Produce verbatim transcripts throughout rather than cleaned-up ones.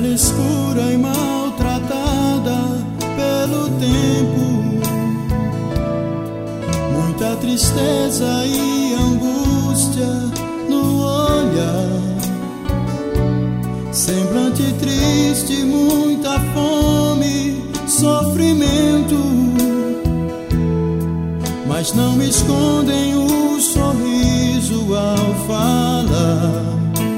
terra escura e maltratada pelo tempo, muita tristeza e angústia no olhar, semblante triste, muita fome, sofrimento, mas não escondem o sorriso ao falar.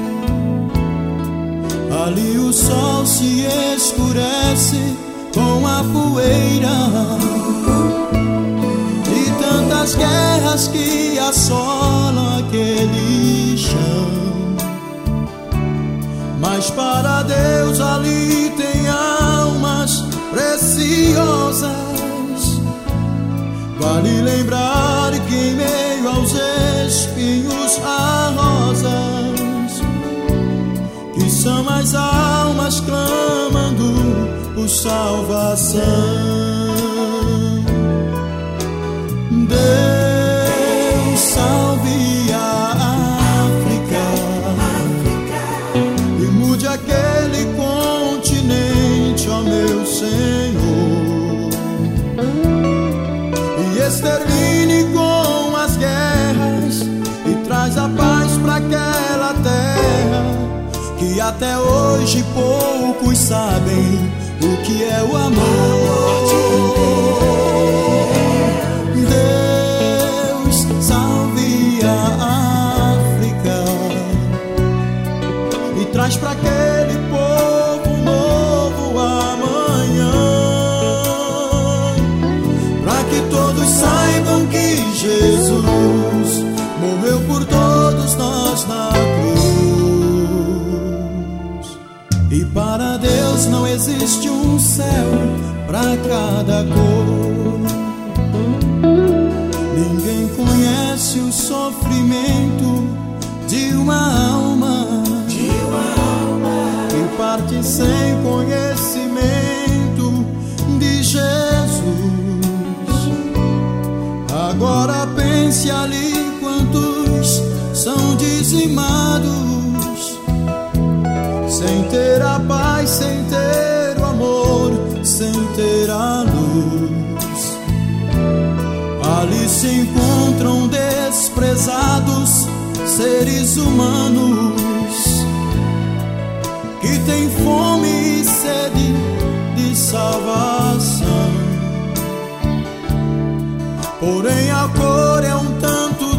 Ali o sol se escurece com a poeira de tantas guerras que assolam aquele chão. Mas para Deus ali tem almas preciosas. Vale lembrar que em meio aos espinhos há rosas, que são as almas clamando por salvação. Deus salve a África, e mude aquele continente, ó meu Senhor, e extermine com as guerras e traz a paz para aquela terra que até hoje poucos sabem o que é o amor. Deus salve a África e traz para aquele povo novo amanhã, para que todos saibam que Jesus morreu por todos nós na cruz. E para Deus não existe um céu para cada cor. Ninguém conhece o sofrimento de uma alma, de uma alma que parte sem conhecimento de Jesus. Agora pense ali quantos são dizimados, sem ter a paz, sem ter o amor, sem ter a luz. Ali se encontram desprezados seres humanos que têm fome e sede de salvação. Porém a cor é um tanto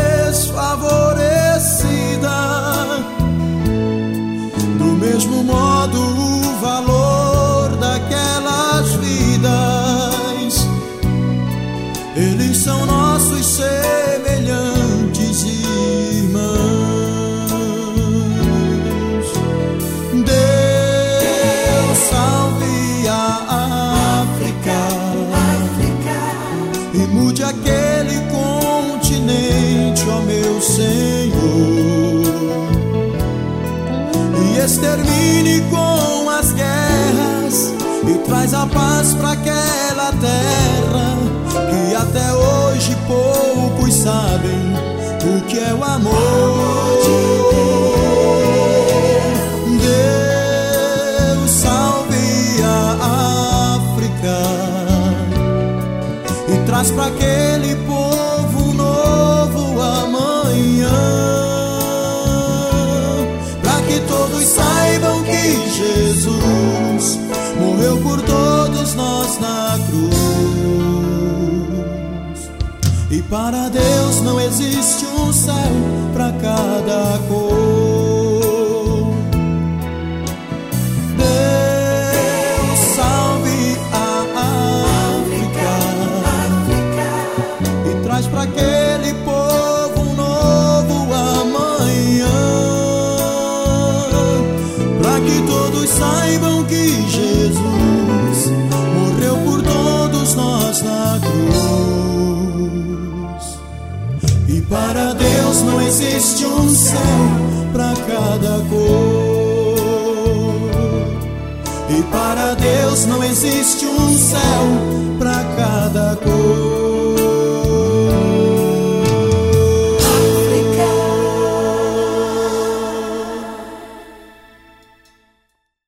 desfavorecida, do mesmo modo o valor daquelas vidas. Eles são nossos semelhantes irmãos. Deus salve a África, e mude aquele continente, ó meu Senhor, e extermine com as guerras e traz a paz para aquela terra que até hoje poucos sabem o que é o amor. Deus salve a África e traz para aquele povo novo amanhã, para que todos saibam que Jesus morreu por todos nós na cruz. E para Deus não existe um céu para cada cor. Deus salve a África e traz para aquele povo novo amanhã, para que todos saibam que Jesus morreu por todos nós na cruz. E para Deus não existe um céu para cada cor. E para Deus não existe um céu para cada cor.